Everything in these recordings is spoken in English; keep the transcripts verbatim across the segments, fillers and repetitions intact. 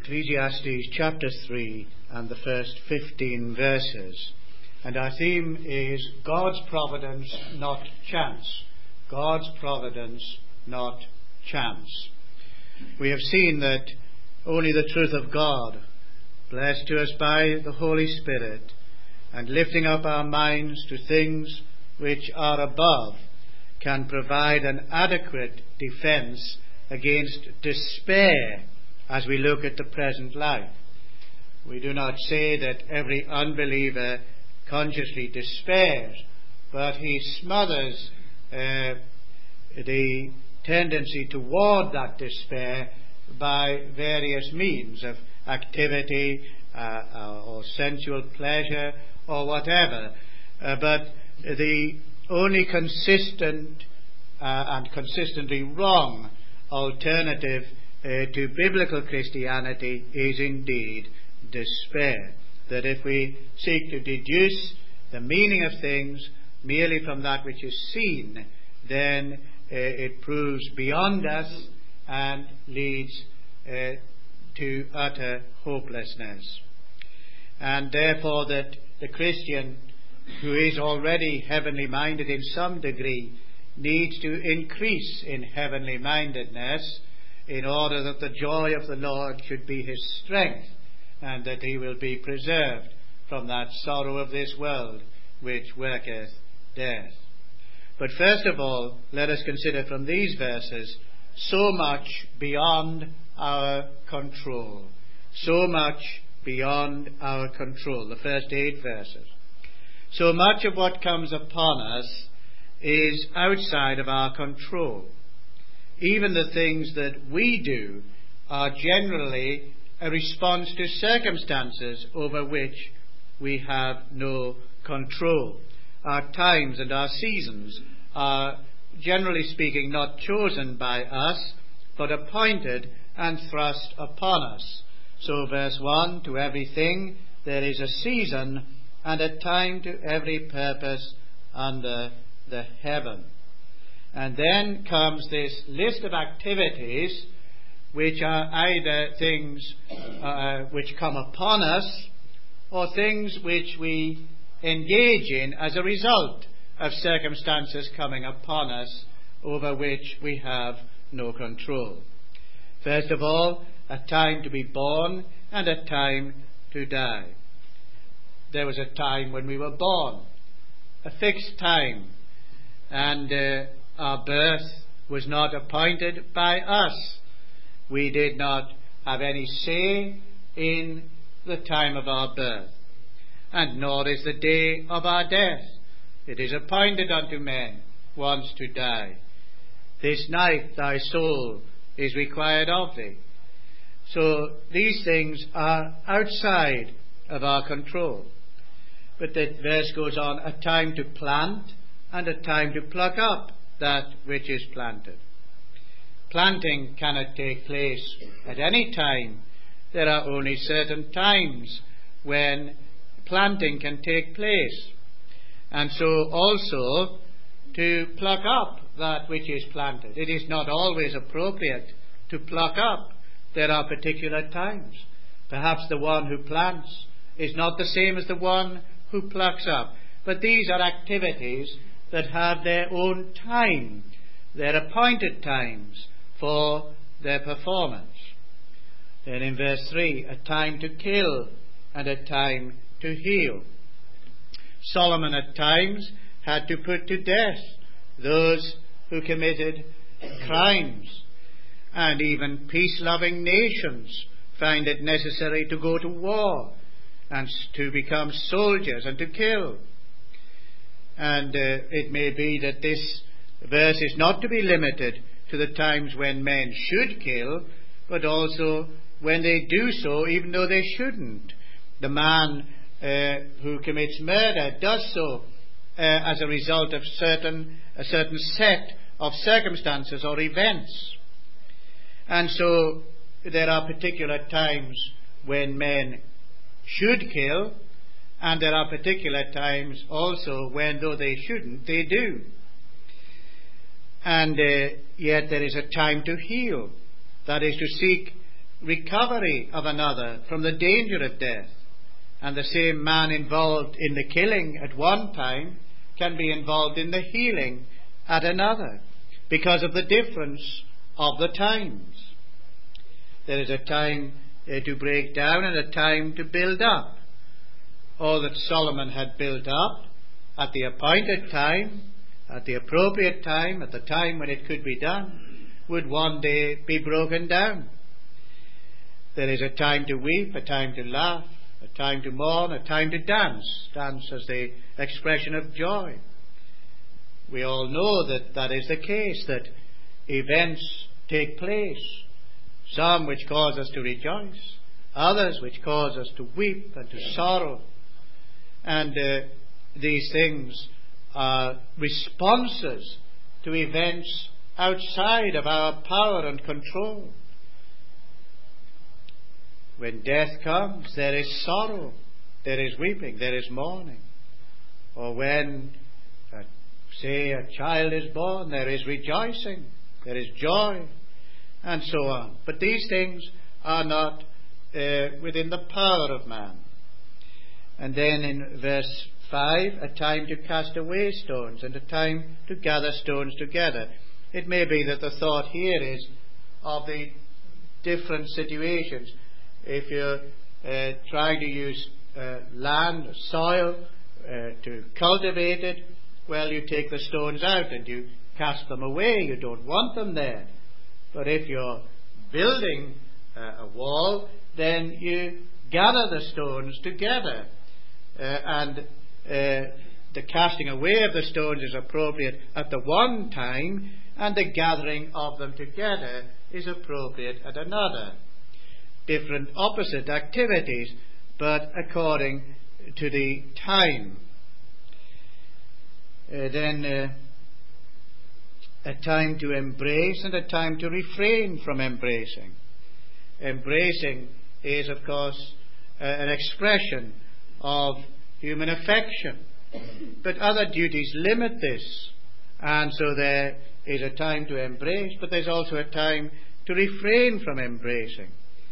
Ecclesiastes chapter three and the first fifteen verses. And our theme is God's providence, not chance. God's providence, not chance. We have seen that only the truth of God, blessed to us by the Holy Spirit, and lifting up our minds to things which are above, can provide an adequate defense against despair as we look at the present life. We do not say that every unbeliever consciously despairs, but he smothers uh, the tendency toward that despair by various means of activity uh, or sensual pleasure or whatever. Uh, but the only consistent uh, and consistently wrong alternative uh, to biblical Christianity is indeed despair. That if we seek to deduce the meaning of things merely from that which is seen, then uh, it proves beyond us and leads uh, to utter hopelessness. And therefore that the Christian who is already heavenly minded in some degree needs to increase in heavenly mindedness in order that the joy of the Lord should be his strength, and that he will be preserved from that sorrow of this world which worketh death. But first of all, let us consider from these verses so much beyond our control. So much beyond our control. The first eight verses. So much of what comes upon us is outside of our control. Even the things that we do are generally a response to circumstances over which we have no control. Our times and our seasons are, generally speaking, not chosen by us, but appointed and thrust upon us. So verse one, to everything there is a season and a time to every purpose under the heaven. And then comes this list of activities which are either things uh, which come upon us or things which we engage in as a result of circumstances coming upon us over which we have no control. First of all, a time to be born and a time to die. There was a time when we were born, a fixed time, and uh, our birth was not appointed by us. We did not have any say in the time of our birth, and nor is the day of our death. It is appointed unto men once to die. This night thy soul is required of thee. So these things are outside of our control. But the verse goes on, a time to plant and a time to pluck up that which is planted. Planting cannot take place at any time. There are only certain times when planting can take place. And so also to pluck up that which is planted. It is not always appropriate to pluck up. There are particular times. Perhaps the one who plants is not the same as the one who plucks up. But these are activities that have their own time, their appointed times for their performance. Then in verse three, a time to kill and a time to heal. Solomon at times had to put to death those who committed crimes, and even peace-loving nations find it necessary to go to war and to become soldiers and to kill. And uh, it may be that this verse is not to be limited to the times when men should kill, but also when they do so even though they shouldn't. The man uh, who commits murder does so uh, as a result of certain a certain set of circumstances or events. And so there are particular times when men should kill, and there are particular times also when, though they shouldn't, they do. And uh, yet there is a time to heal. That is to seek recovery of another from the danger of death. And the same man involved in the killing at one time can be involved in the healing at another, because of the difference of the times. There is a time uh, to break down and a time to build up. All that Solomon had built up at the appointed time, at the appropriate time, at the time when it could be done, would one day be broken down. There is a time to weep, a time to laugh, a time to mourn, a time to dance. Dance as the expression of joy. We all know that that is the case, that events take place, some which cause us to rejoice, others which cause us to weep and to sorrow. And uh, these things are responses to events outside of our power and control. When death comes, there is sorrow, there is weeping, there is mourning. Or when, uh, say, a child is born, there is rejoicing, there is joy, and so on. But these things are not uh, within the power of man. And then in verse five, a time to cast away stones and a time to gather stones together. It may be that the thought here is of the different situations. If you're uh, trying to use uh, land, soil, uh, to cultivate it, well, you take the stones out and you cast them away. You don't want them there. But if you're building uh, a wall, then you gather the stones together. Uh, and uh, the casting away of the stones is appropriate at the one time, and the gathering of them together is appropriate at another. Different opposite activities, but according to the time. Uh, then uh, a time to embrace and a time to refrain from embracing. Embracing is, of course, uh, an expression of human affection, but other duties limit this, and so there is a time to embrace, but there's also a time to refrain from embracing.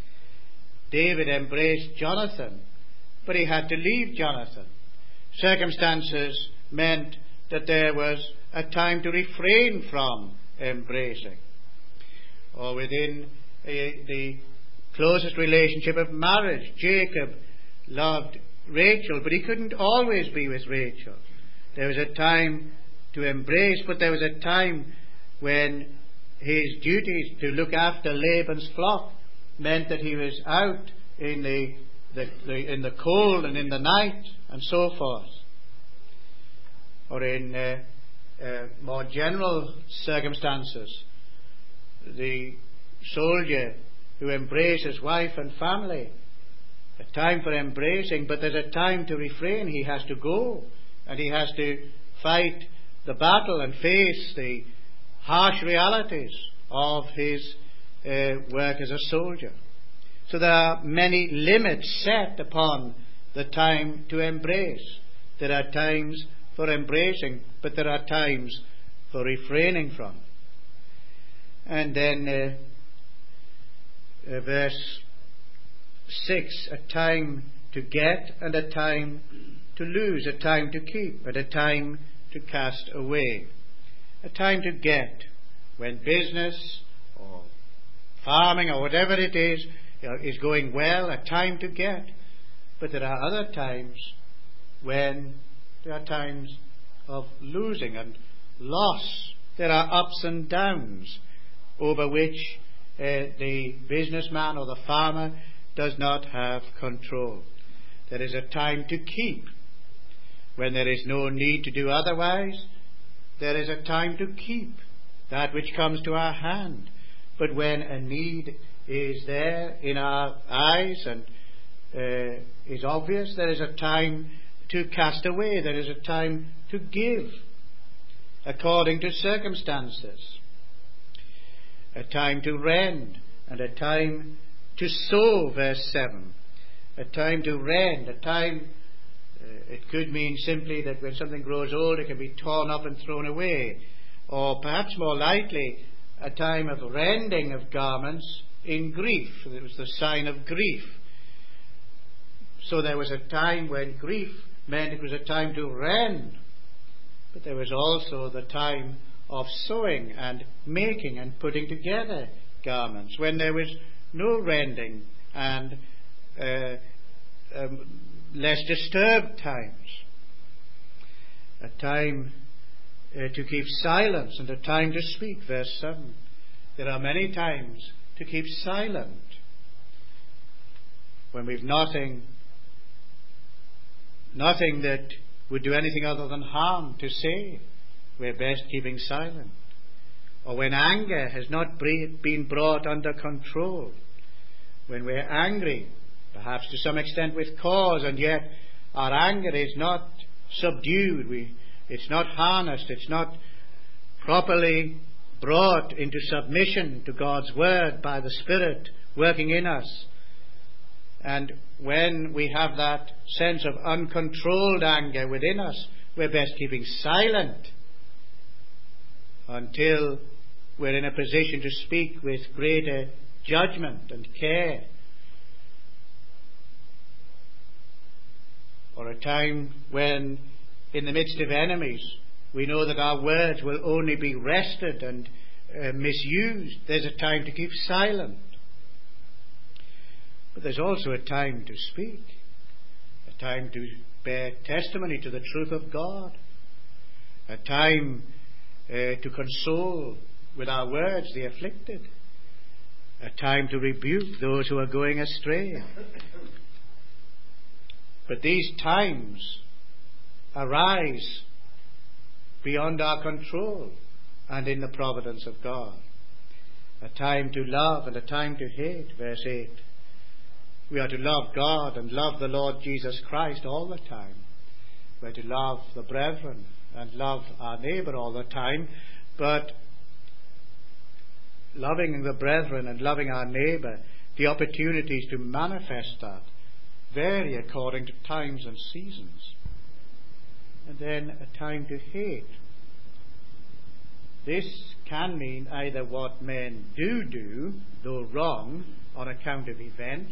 David embraced Jonathan, but he had to leave Jonathan. Circumstances meant that there was a time to refrain from embracing. Or within a, the closest relationship of marriage, Jacob loved Rachel, but he couldn't always be with Rachel. There was a time to embrace, but there was a time when his duties to look after Laban's flock meant that he was out in the, the, the in the cold and in the night and so forth. Or in uh, uh, more general circumstances, the soldier who embraces wife and family, a time for embracing, but there's a time to refrain. He has to go and he has to fight the battle and face the harsh realities of his uh, work as a soldier. So there are many limits set upon the time to embrace. There are times for embracing, but there are times for refraining from. And then uh, uh, verse six, a time to get and a time to lose, a time to keep and a time to cast away. A time to get when business or farming or whatever it is is going well, a time to get. But there are other times when there are times of losing and loss. There are ups and downs over which uh, the businessman or the farmer does not have control. There is a time to keep when there is no need to do otherwise. There is a time to keep that which comes to our hand. But when a need is there in our eyes and uh, is obvious, there is a time to cast away. There is a time to give according to circumstances. A time to rend and a time to sow, verse seven. A time to rend, a time, uh, it could mean simply that when something grows old it can be torn up and thrown away. Or perhaps more likely, a time of rending of garments in grief. It was the sign of grief. So there was a time when grief meant it was a time to rend. But there was also the time of sewing and making and putting together garments, when there was no rending and uh, um, less disturbed times. A time uh, to keep silence and a time to speak. Verse seven. There are many times to keep silent. When we've nothing, nothing that would do anything other than harm to say, we're best keeping silent. Or when anger has not been brought under control, when we're angry, perhaps to some extent with cause, and yet our anger is not subdued, we, it's not harnessed, it's not properly brought into submission to God's Word by the Spirit working in us. And when we have that sense of uncontrolled anger within us, we're best keeping silent until we're in a position to speak with greater judgment and care. Or a time when, in the midst of enemies, we know that our words will only be wrested and uh, misused. There's a time to keep silent. But there's also a time to speak, a time to bear testimony to the truth of God, a time uh, to console with our words the afflicted, a time to rebuke those who are going astray. But these times arise beyond our control and in the providence of God. A time to love and a time to hate, verse eight. We are to love God and love the Lord Jesus Christ all the time. We are to love the brethren and love our neighbour all the time. But loving the brethren and loving our neighbour, the opportunities to manifest that vary according to times and seasons. And then a time to hate. This can mean either what men do do, though wrong, on account of events.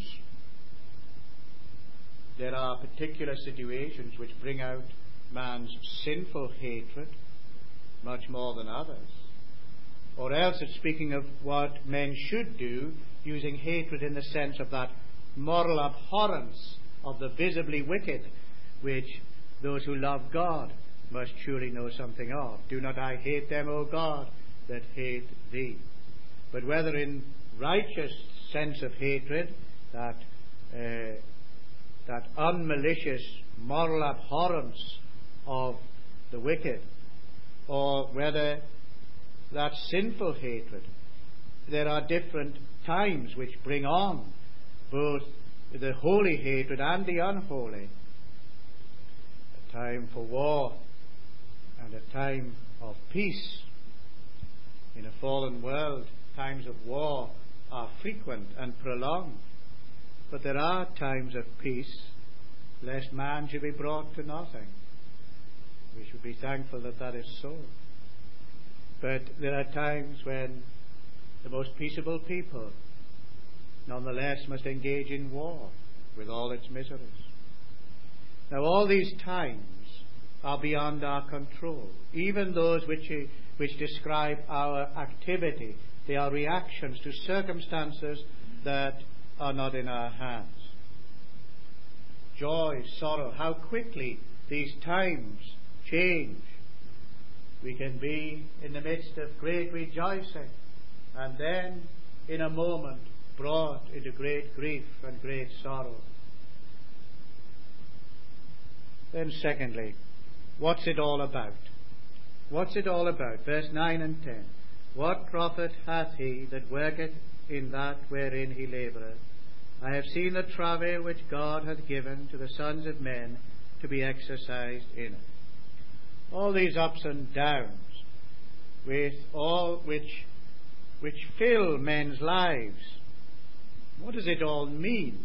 There are particular situations which bring out man's sinful hatred much more than others. Or else it's speaking of what men should do, using hatred in the sense of that moral abhorrence of the visibly wicked, which those who love God must surely know something of. Do not I hate them, O God, that hate thee. But whether in righteous sense of hatred, that uh, that unmalicious moral abhorrence of the wicked, or whether that sinful hatred, there are different times which bring on both the holy hatred and the unholy. A time for war and a time of peace. In a fallen world, times of war are frequent and prolonged. But there are times of peace, lest man should be brought to nothing. We should be thankful that that is so. But there are times when the most peaceable people nonetheless must engage in war with all its miseries. Now all these times are beyond our control. Even those which, which describe our activity, they are reactions to circumstances that are not in our hands. Joy, sorrow, how quickly these times change. We can be in the midst of great rejoicing and then in a moment brought into great grief and great sorrow. Then secondly, what's it all about? What's it all about? Verse nine and ten. What profit hath he that worketh in that wherein he laboureth? I have seen the travail which God hath given to the sons of men to be exercised in it. All these ups and downs, with all which which fill men's lives. What does it all mean?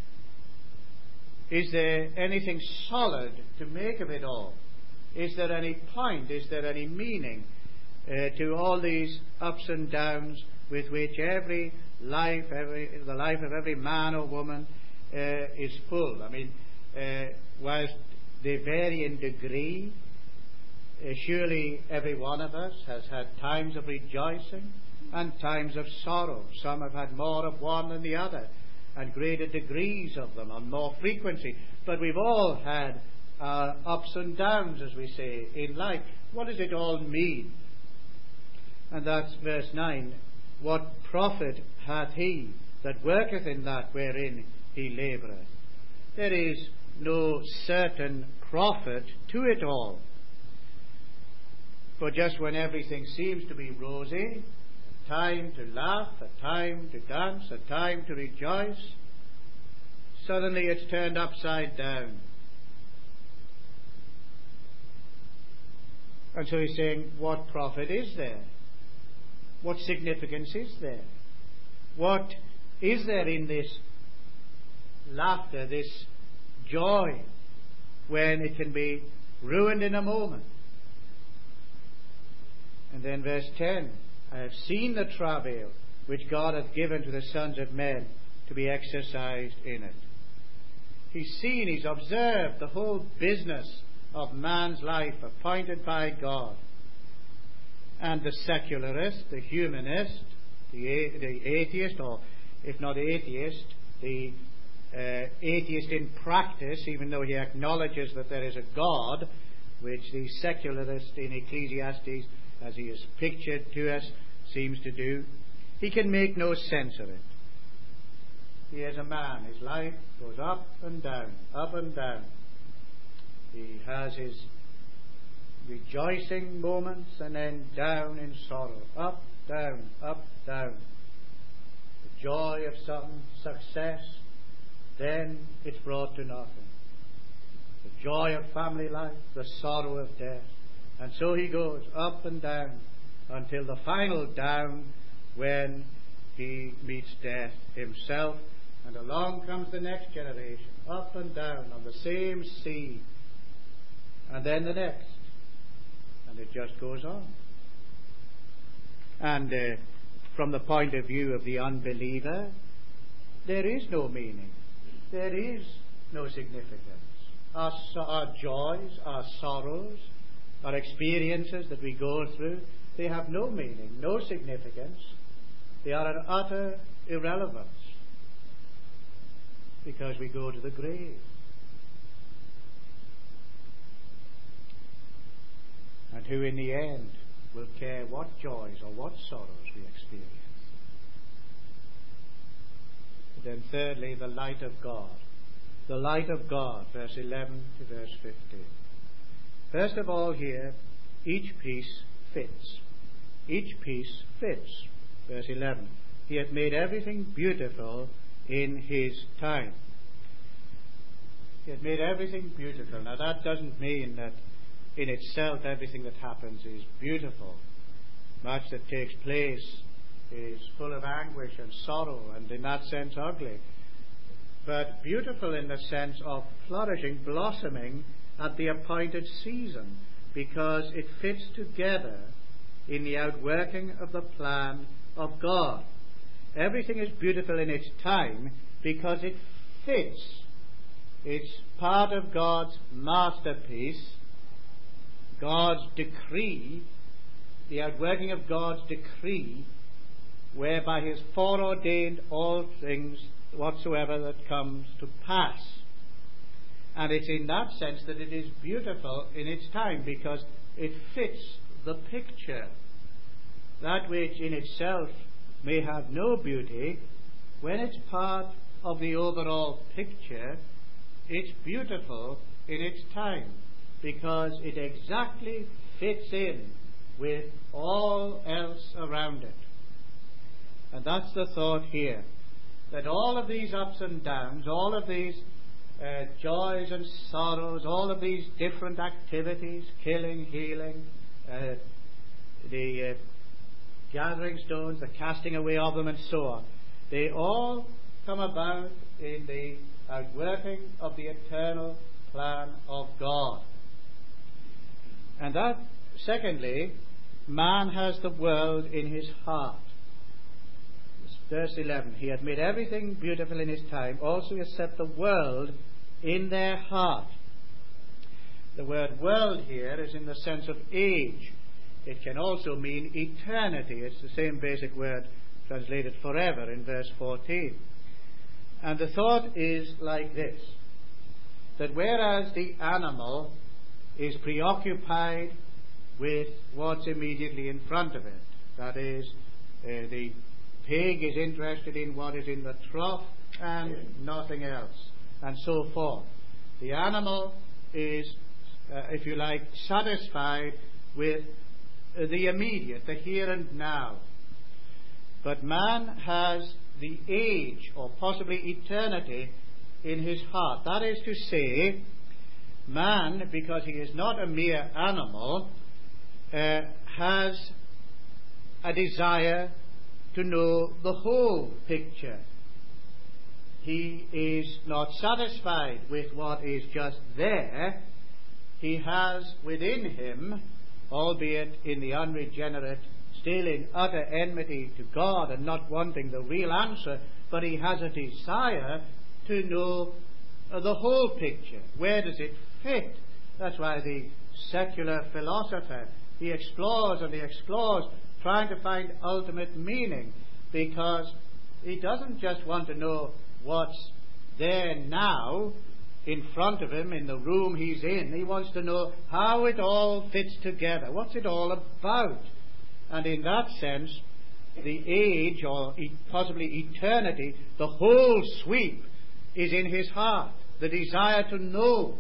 Is there anything solid to make of it all? Is there any point? Is there any meaning uh, to all these ups and downs with which every life, every, the life of every man or woman uh, is full. I mean, uh, whilst they vary in degree, uh, surely every one of us has had times of rejoicing and times of sorrow. Some have had more of one than the other, and greater degrees of them, and more frequency. But we've all had uh, ups and downs, as we say, in life. What does it all mean? And that's verse nine. What profit hath he that worketh in that wherein he laboureth? There is no certain profit to it all. For just when everything seems to be rosy, a time to laugh, a time to dance, a time to rejoice, suddenly it's turned upside down. And so he's saying, what profit is there? What significance is there? What is there in this laughter, this joy, when it can be ruined in a moment? And then verse ten, I have seen the travail which God hath given to the sons of men to be exercised in it. He's seen, he's observed the whole business of man's life appointed by God. And the secularist, the humanist, the, a- the atheist, or if not atheist, the uh, atheist in practice, even though he acknowledges that there is a God, which the secularist in Ecclesiastes, as he is pictured to us, seems to do, he can make no sense of it. He is a man. His life goes up and down, up and down. He has his rejoicing moments and then down in sorrow. Up, down, up, down. The joy of some success, then it's brought to nothing. The joy of family life, the sorrow of death. And so he goes up and down until the final down when he meets death himself. And along comes the next generation, up and down on the same sea. And then the next. And it just goes on. And uh, from the point of view of the unbeliever, there is no meaning. There is no significance. Our, so- our joys, our sorrows, our experiences that we go through, they have no meaning, no significance. They are an utter irrelevance because we go to the grave. And who in the end will care what joys or what sorrows we experience? But then thirdly, the light of God. The light of God, verse eleven to verse fifteen. First of all here, each piece fits. Each piece fits. Verse eleven. He hath made everything beautiful in his time. He hath made everything beautiful. Now that doesn't mean that in itself everything that happens is beautiful. Much that takes place is full of anguish and sorrow, and in that sense ugly. But beautiful in the sense of flourishing, blossoming at the appointed season, because it fits together in the outworking of the plan of God. Everything is beautiful in its time because it fits. It's part of God's masterpiece, God's decree, the outworking of God's decree, whereby He has foreordained all things whatsoever that comes to pass. And it's in that sense that it is beautiful in its time, because it fits the picture. That which in itself may have no beauty, when it's part of the overall picture, it's beautiful in its time, because it exactly fits in with all else around it. And that's the thought here, that all of these ups and downs, all of these uh, joys and sorrows, all of these different activities, killing, healing, uh, the uh, gathering stones, the casting away of them, and so on, they all come about in the outworking of the eternal plan of God. And that, secondly, man has the world in his heart. Verse eleven, he had made everything beautiful in his time. Also he has set the world in their heart. The word world here is in the sense of age. It can also mean eternity. It's the same basic word translated forever in verse fourteen. And the thought is like this, that whereas the animal is preoccupied with what's immediately in front of it, that is, uh, the pig is interested in what is in the trough and nothing else, and so forth. The animal is, uh, if you like, satisfied with uh, the immediate, the here and now. But man has the age, or possibly eternity, in his heart. That is to say, man, because he is not a mere animal, uh, has a desire to know the whole picture. He is not satisfied with what is just there. He has within him, albeit in the unregenerate, still in utter enmity to God and not wanting the real answer, but he has a desire to know uh, the whole picture. Where does it fit? That's why the secular philosopher, he explores and he explores, trying to find ultimate meaning, because he doesn't just want to know what's there now in front of him in the room he's in. He wants to know how it all fits together. What's it all about? And in that sense, the age, or possibly eternity, the whole sweep is in his heart. The desire to know.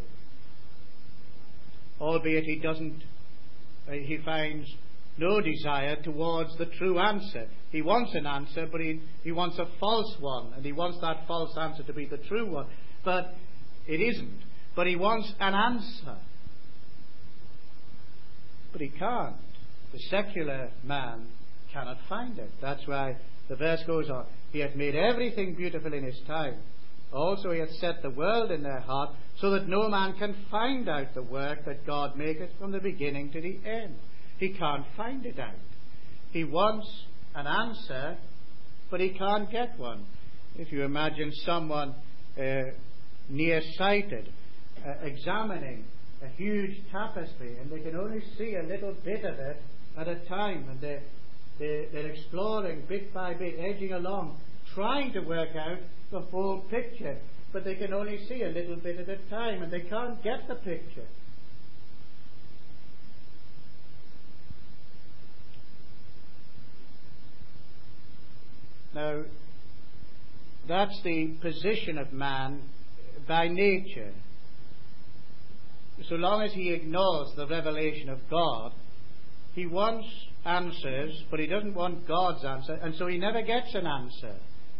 Albeit he doesn't, uh, he finds no desire towards the true answer. He wants an answer, but he, he wants a false one, and he wants that false answer to be the true one. But it isn't. But he wants an answer. But he can't. The secular man cannot find it. That's why the verse goes on. He hath made everything beautiful in his time. Also he hath set the world in their heart, so that no man can find out the work that God maketh from the beginning to the end. He can't find it out. He wants an answer, but he can't get one. If you imagine someone uh, nearsighted uh, examining a huge tapestry, and they can only see a little bit of it at a time, and they're, they're, they're exploring bit by bit, edging along, trying to work out the whole picture, but they can only see a little bit at a time, and they can't get the picture. Now, that's the position of man by nature. So long as he ignores the revelation of God, he wants answers, but he doesn't want God's answer, and so he never gets an answer.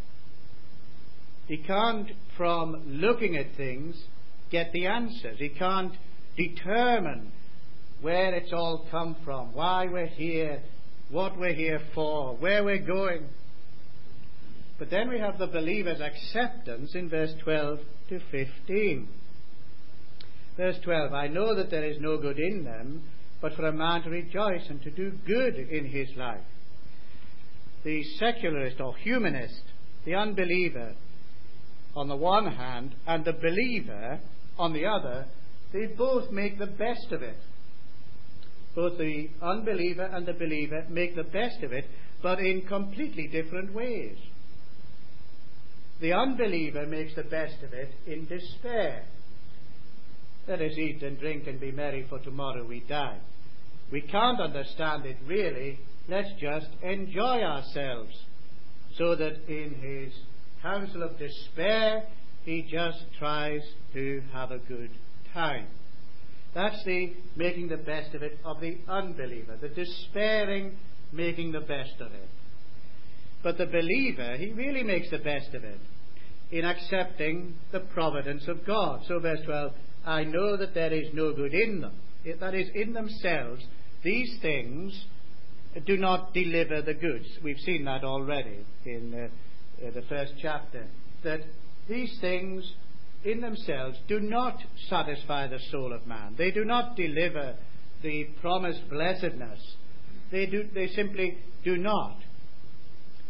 He can't, from looking at things, get the answers. He can't determine where it's all come from, why we're here, what we're here for, where we're going. But then we have the believer's acceptance in verse twelve to fifteen. Verse twelve, I know that there is no good in them, but for a man to rejoice and to do good in his life. The secularist or humanist, the unbeliever on the one hand, and the believer on the other, they both make the best of it. Both the unbeliever and the believer make the best of it, but in completely different ways. The unbeliever makes the best of it in despair. Let us eat and drink and be merry, for tomorrow we die. We can't understand it really. Let's just enjoy ourselves. So that in his counsel of despair, he just tries to have a good time. That's the making the best of it of the unbeliever, the despairing making the best of it. But the believer, he really makes the best of it in accepting the providence of God. So verse twelve, I know that there is no good in them. That is, in themselves, these things do not deliver the goods. We've seen that already in uh, uh, the first chapter, that these things in themselves do not satisfy the soul of man. They do not deliver the promised blessedness. They do. They simply do not.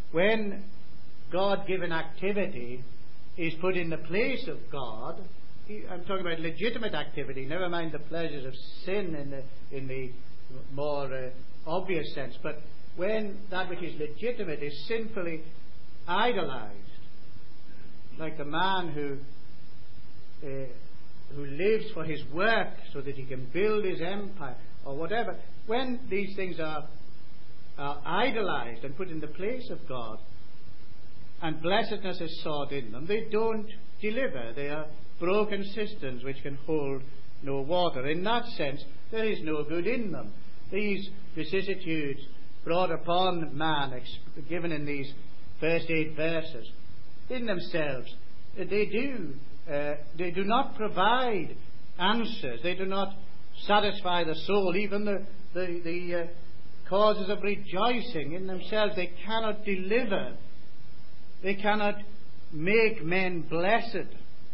when God-given activity is put in the place of God, I'm talking about legitimate activity, never mind the pleasures of sin in the, in the more uh, obvious sense, but when that which is legitimate is sinfully idolized, like the man who uh, who lives for his work so that he can build his empire or whatever, when these things are, are idolized and put in the place of God and blessedness is sought in them, they don't deliver. They are broken cisterns which can hold no water. In that sense, there is no good in them. These vicissitudes brought upon man, given in these first eight verses, in themselves, they do uh, they do not provide answers. They do not satisfy the soul. Even the the, the uh, causes of rejoicing in themselves, they cannot deliver. They cannot make men blessed.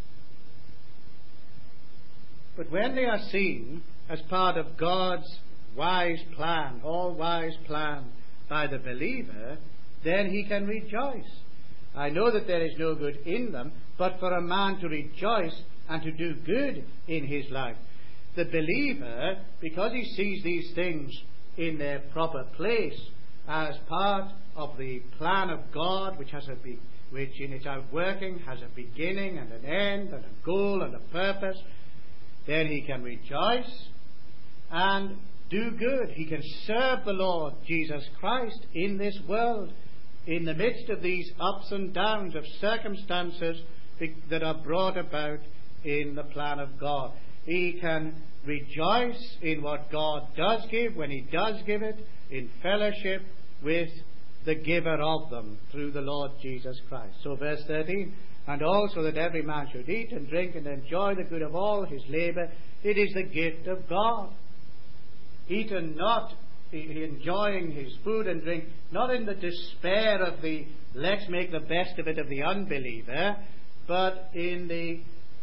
But when they are seen as part of God's wise plan, all-wise plan by the believer, then he can rejoice. I know that there is no good in them, but for a man to rejoice and to do good in his life, the believer, because he sees these things in their proper place as part of the plan of God, which has a be- which in its outworking has a beginning and an end and a goal and a purpose, then he can rejoice and do good. He can serve the Lord Jesus Christ in this world, in the midst of these ups and downs of circumstances that are brought about in the plan of God. He can rejoice in what God does give, when he does give it, in fellowship with the giver of them through the Lord Jesus Christ. So verse thirteen, and also that every man should eat and drink and enjoy the good of all his labour. It is the gift of God. Eat and not enjoying his food and drink, not in the despair of the let's make the best of it of the unbeliever, but in the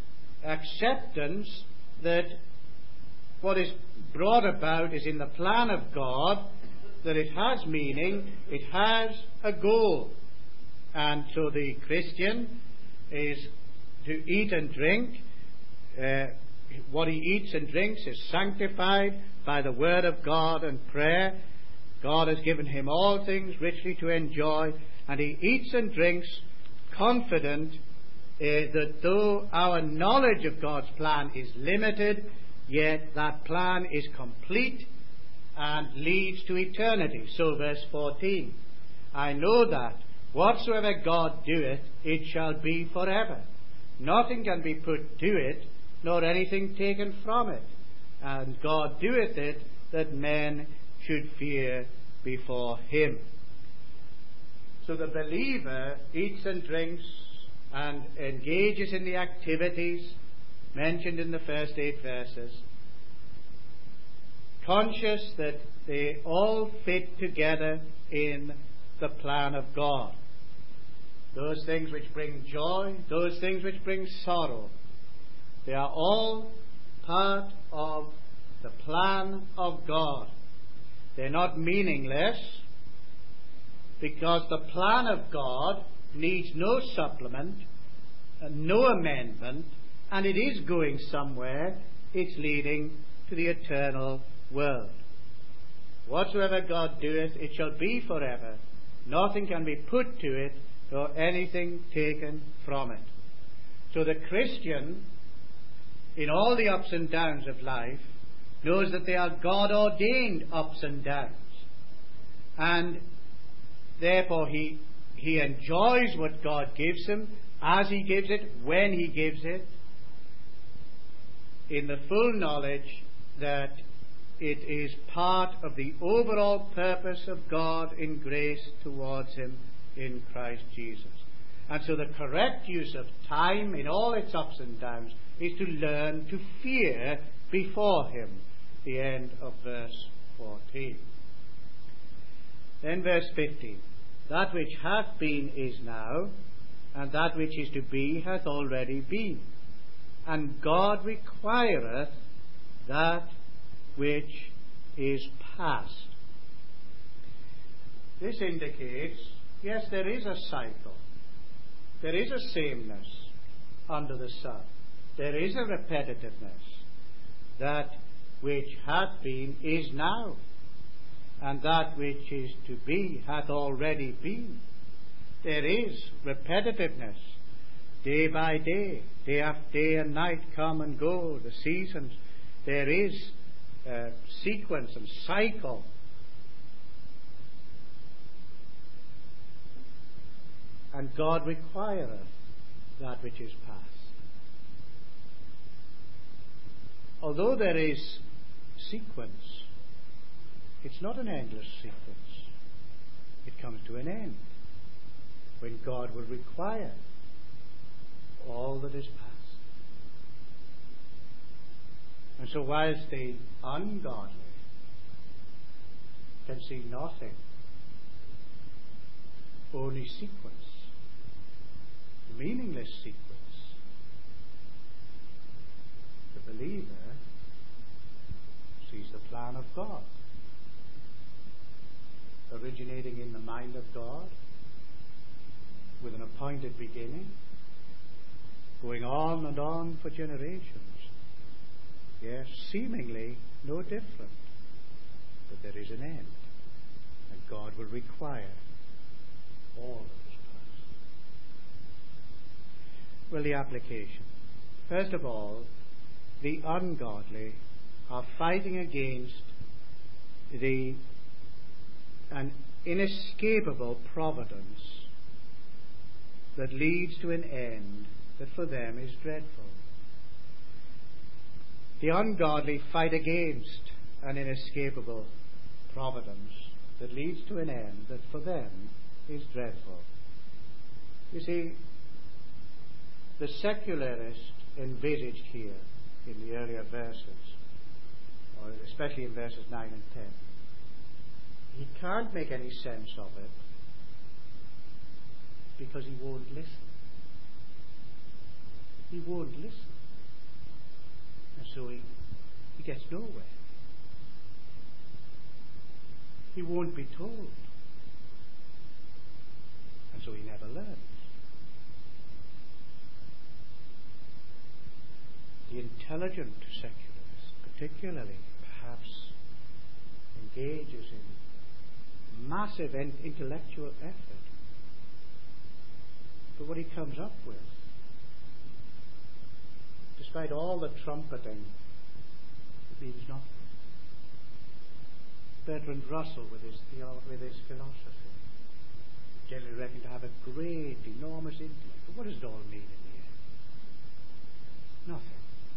acceptance that what is brought about is in the plan of God, that it has meaning, it has a goal. And so the Christian is to eat and drink. Uh, what he eats and drinks is sanctified by the word of God and prayer. God has given him all things richly to enjoy, and he eats and drinks confident uh, that though our knowledge of God's plan is limited, yet that plan is complete and leads to eternity. So verse fourteen, I know that whatsoever God doeth, it shall be forever. Nothing can be put to it, nor anything taken from it. And God doeth it, that men should fear before him. So the believer eats and drinks and engages in the activities mentioned in the first eight verses, conscious that they all fit together in the plan of God. Those things which bring joy, those things which bring sorrow, they are all part of the plan of God. They're not meaningless, because the plan of God needs no supplement, no amendment, and it is going somewhere. It's leading to the eternal world. Whatsoever God doeth, it shall be forever. Nothing can be put to it, nor anything taken from it. So the Christian, in all the ups and downs of life, knows that they are God-ordained ups and downs. And therefore he, he enjoys what God gives him, as he gives it, when he gives it, in the full knowledge that it is part of the overall purpose of God in grace towards him in Christ Jesus. And so the correct use of time in all its ups and downs is to learn to fear before him. The end of verse fourteen. Then verse fifteen. That which hath been is now, and that which is to be hath already been. And God requireth that which is past. This indicates Yes, there is a cycle. There is a sameness under the sun. There is a repetitiveness. That which hath been is now, and that which is to be hath already been. There is repetitiveness. Day by day, day after day and night come and go, the seasons. There is uh, sequence and cycle. And God requireth that which is past. Although there is sequence, it's not an endless sequence. It comes to an end when God will require all that is past. And so whilst the ungodly can see nothing, only sequence, meaningless sequence, the believer sees the plan of God, originating in the mind of God, with an appointed beginning, going on and on for generations. Yes, seemingly no different, but there is an end, and God will require all of it. Well, the application. First of all, the ungodly are fighting against the an inescapable providence that leads to an end that for them is dreadful. The ungodly fight against an inescapable providence that leads to an end that for them is dreadful. You see, the secularist envisaged here in the earlier verses, or especially in verses nine and ten, he can't make any sense of it because he won't listen. He won't listen. And so he, he gets nowhere. He won't be told. And so he never learns. The intelligent secularist, particularly, perhaps engages in massive and intellectual effort. But what he comes up with, despite all the trumpeting, it means nothing. Bertrand Russell, with his, theo- with his philosophy, generally reckoned to have a great, enormous intellect. But what does it all mean in the end? Nothing.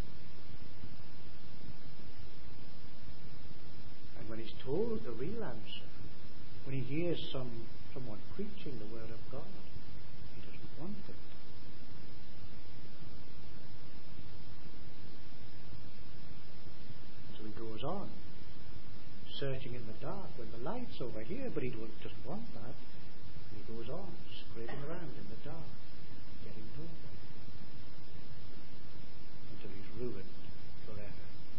And when he's told the real answer, when he hears some someone preaching the word of God, he doesn't want it. So he goes on, searching in the dark when the light's over here, but he doesn't want that. And he goes on, scraping around in the dark, getting nowhere, until he's ruined forever.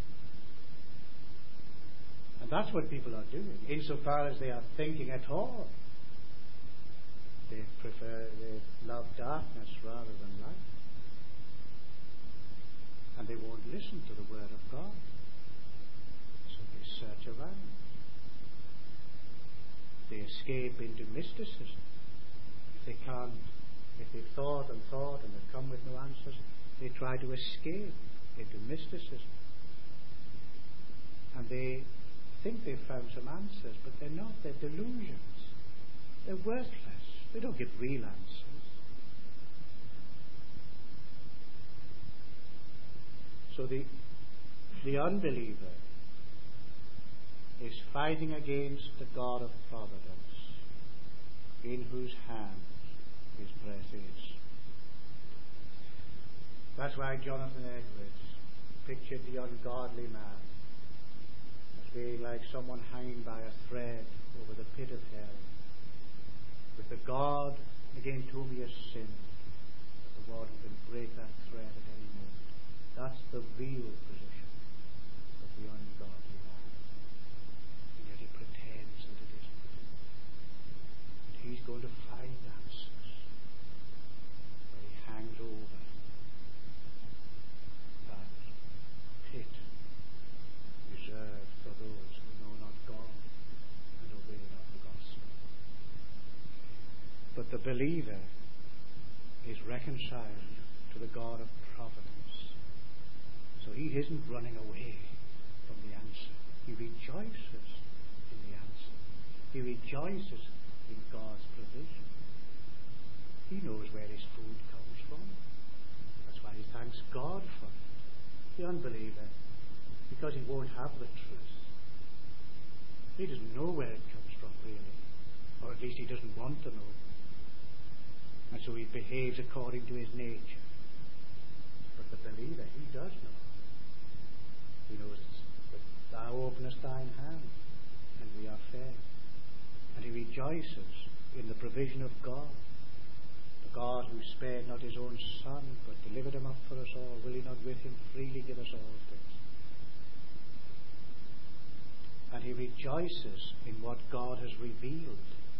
And that's what people are doing, insofar as they are thinking at all. They prefer, they love darkness rather than light. And they won't listen to the word of God. So they search around. They escape into mysticism. If they can't, if they've thought and thought and they've come with no answers, they try to escape into mysticism. And they think they've found some answers, but they're not. They're delusions. They're worthless. They don't give real answers. So the the unbeliever is fighting against the God of providence, in whose hands his breath is. That's why Jonathan Edwards pictured the ungodly man as being like someone hanging by a thread over the pit of hell, with the God against whom he has sinned, but the one who can break that thread at any moment. That's the real position of the ungodly man. And yet he pretends that it isn't. And he's going to fight believer is reconciled to the God of providence. So he isn't running away from the answer. He rejoices in the answer. He rejoices in God's provision. He knows where his food comes from. That's why he thanks God for it. The unbeliever, because he won't have the truth, he doesn't know where it comes from really, or at least he doesn't want to know. And so he behaves according to his nature. But the believer, he does know. He knows that thou openest thine hand, and we are fed. And he rejoices in the provision of God. The God who spared not his own Son, but delivered him up for us all, will he not with him freely give us all things? And he rejoices in what God has revealed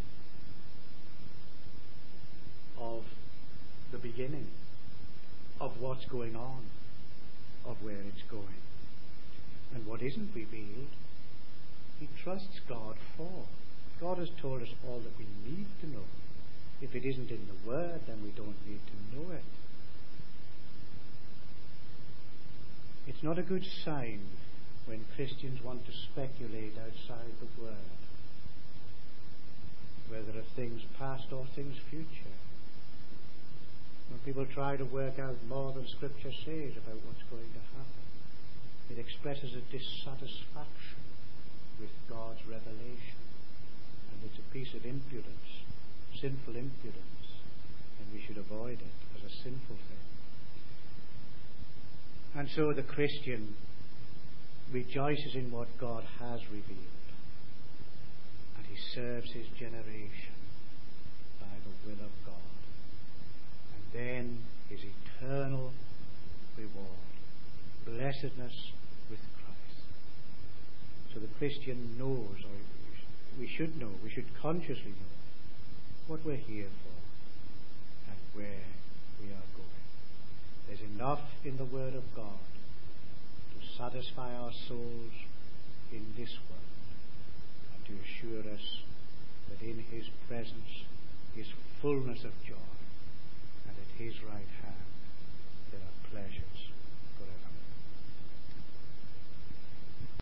of the beginning, of what's going on, of where it's going. And what isn't revealed, he trusts God for. God has told us all that we need to know. If it isn't in the Word, then we don't need to know it. It's not a good sign when Christians want to speculate outside the Word, whether of things past or things future. When people try to work out more than Scripture says about what's going to happen, it expresses a dissatisfaction with God's revelation. And it's a piece of impudence, sinful impudence, and we should avoid it as a sinful thing. And so the Christian rejoices in what God has revealed, and he serves his generation by the will of God. And then his eternal reward, blessedness with Christ. So the Christian knows, or we should know, we should consciously know what we're here for and where we are going. There's enough in the Word of God to satisfy our souls in this world and to assure us that in his presence is fullness of joy, and at his right hand there are pleasures